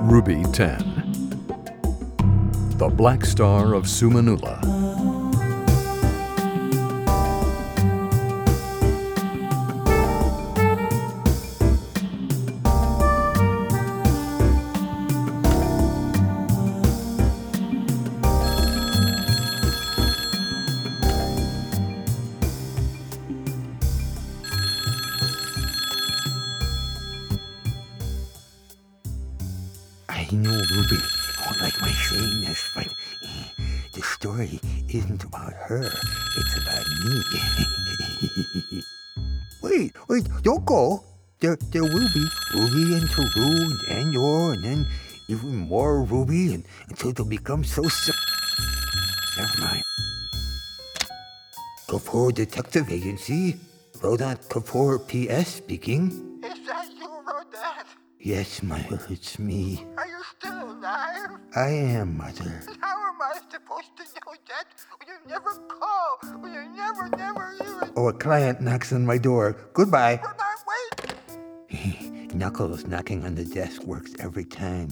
Ruby 10, the Black Star of Sumanula. I know Ruby won't like my saying this, but the story isn't about her. It's about me. Wait, don't go. There will be Ruby and Taru and Andor and then even more Ruby until they'll become so sick. Never mind. Kapoor Detective Agency. Rodant Kapoor PS speaking. Is that you, Rodant? Yes, Mother, it's me. Are you still alive? I am, Mother. How am I supposed to know that when you never call, when you never even... Oh, a client knocks on my door. Goodbye. Rodant, wait! Knuckles knocking on the desk works every time.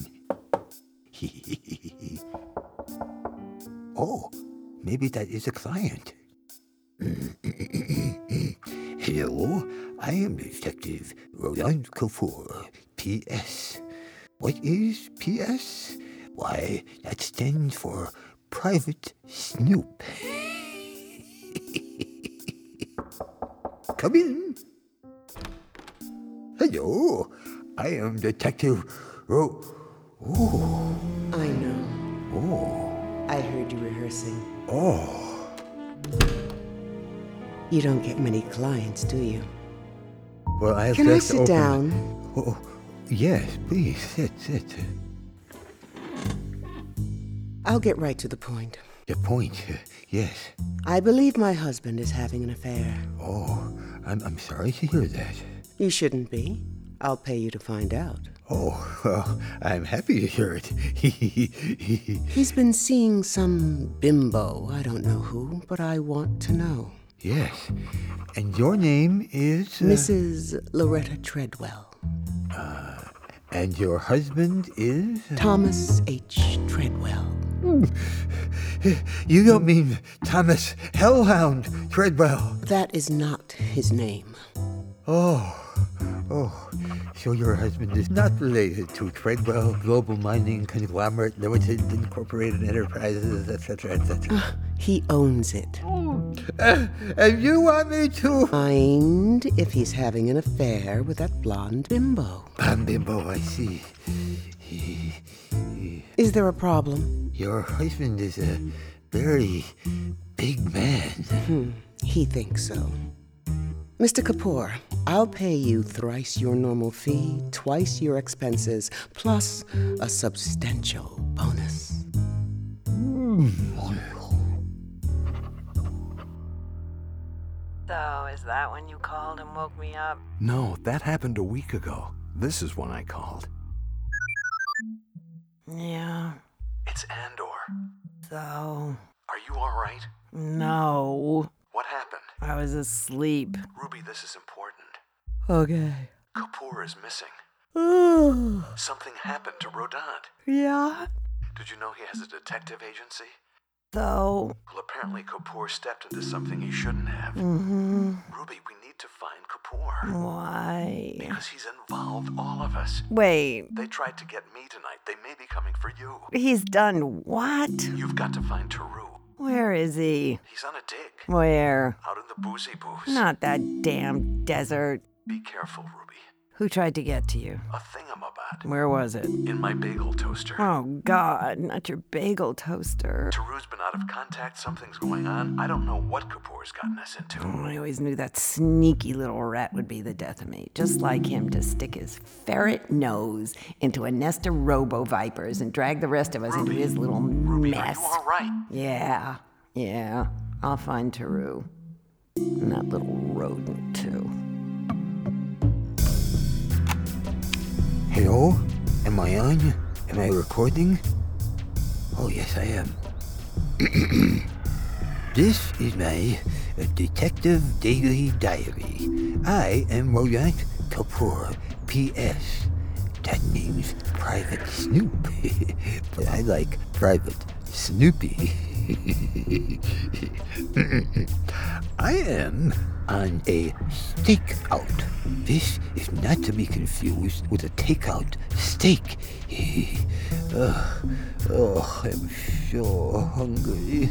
Oh, maybe that is a client. Hello, I am Detective Rodant Kapoor, PS. What is PS? Why, that stands for Private Snoop. Come in. Hello, I am Detective Oh. I know. Oh. I heard you rehearsing. Oh. You don't get many clients, do you? Well, I've Can I just sit opened... down? Oh, yes, please, sit. I'll get right to the point. The point, yes. I believe my husband is having an affair. Oh, I'm sorry to hear that. You shouldn't be. I'll pay you to find out. Oh, well, I'm happy to hear it. He's been seeing some bimbo, I don't know who, but I want to know. Yes, and your name is... Mrs. Loretta Treadwell. And your husband is... Thomas H. Treadwell. You don't mean Thomas Hellhound Treadwell? That is not his name. Oh, so your husband is not related to Treadwell Global Mining Conglomerate Limited Incorporated Enterprises, etc., etc. He owns it. And you want me to... Mind if he's having an affair with that blonde bimbo. Bimbo, I see. Is there a problem? Your husband is a very big man. He thinks so. Mr. Kapoor, I'll pay you thrice your normal fee, twice your expenses, plus a substantial bonus. So, is that when you called and woke me up? No, that happened a week ago. This is when I called. Yeah. It's Andor. So, Are you all right? no. What happened? I was asleep. Ruby, this is important. Okay. Kapoor is missing. Something happened to Rodant. Yeah? Did you know he has a detective agency? So, Well, apparently Kapoor stepped into something he shouldn't have. Ruby, we need to find Kapoor. why? Because he's involved all of us. Wait, They tried to get me tonight. They may be coming for you. he's done what? You've got to find Taru. Where is he? He's on a dig. Where? Out in the boozy booths. Not that damn desert. Be careful, Ruby. Who tried to get to you? A thingamabot. Where was it? In my bagel toaster. Oh, God, not your bagel toaster. Taru's been out of contact. Something's going on. I don't know what Kapoor's gotten us into. I always knew that sneaky little rat would be the death of me. Just like him to stick his ferret nose into a nest of robo-vipers and drag the rest of us into his little Ruby, mess. are you all right? Yeah. I'll find Taru. And that little rodent, too. Hello? Am I on? Am I recording? Oh, yes, I am. This is my Detective Daily Diary. I am Rodant Kapoor, PS. That means Private Snoop. But I like Private Snoopy. I am on a stakeout. This is not to be confused with a takeout steak. I'm so hungry.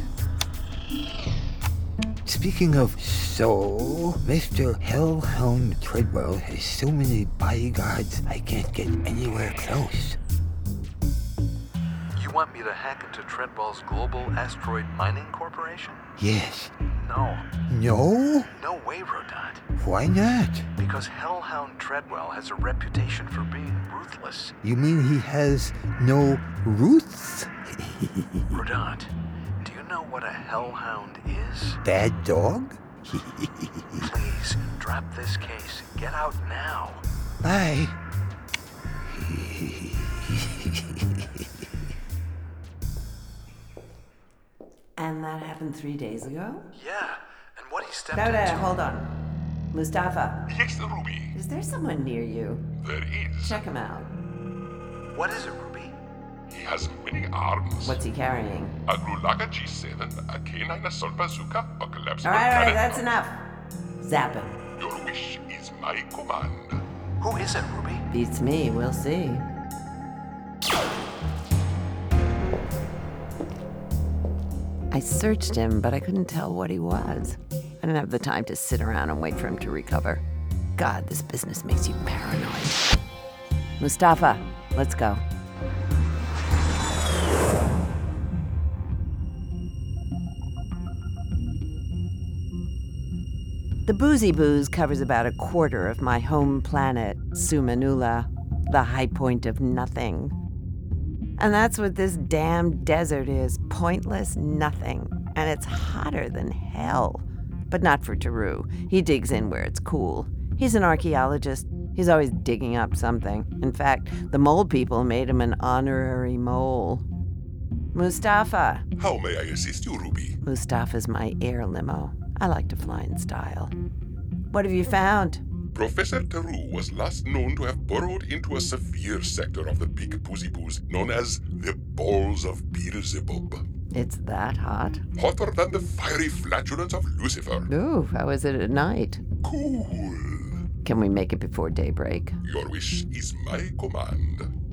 Speaking of so, Mr. Hellhound Treadwell has so many bodyguards I can't get anywhere close. You want me to hack into Treadwell's Global Asteroid Mining Corporation? Yes. No. No? No way, Rodot. Why not? Because Hellhound Treadwell has a reputation for being ruthless. You mean he has no roots? Rodot, do you know what a Hellhound is? Bad dog? Please, drop this case. Get out now. Bye. And that happened 3 days ago? Yeah, and what he stepped No, into... hold on. Mustafa, Yes, Ruby. is there someone near you? There is. Check him out. What is it, Ruby? He has many arms. What's he carrying? A Glulaga G7, a K9 assault bazooka, a collapsible All right, cannon. that's enough. Zap him. Your wish is my command. Who is it, Ruby? Beats me, we'll see. I searched him, but I couldn't tell what he was. I didn't have the time to sit around and wait for him to recover. God, this business makes you paranoid. Mustafa, let's go. The Boozy Booze covers about a quarter of my home planet, Sumanula, the high point of nothing. And that's what this damn desert is, pointless nothing. And it's hotter than hell. But not for Taru. He digs in where it's cool. He's an archaeologist. He's always digging up something. In fact, the mole people made him an honorary mole. Mustafa. How may I assist you, Ruby? Mustafa's my air limo. I like to fly in style. What have you found? Professor Taru was last known to have burrowed into a severe sector of the big Boozy Boos known as the Balls of Beelzebub. It's that hot? Hotter than the fiery flatulence of Lucifer. Ooh, how is it at night? Cool. Can we make it before daybreak? Your wish is my command.